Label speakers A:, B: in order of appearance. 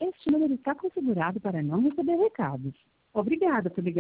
A: Este número está configurado para não receber recados. Obrigada por ligar.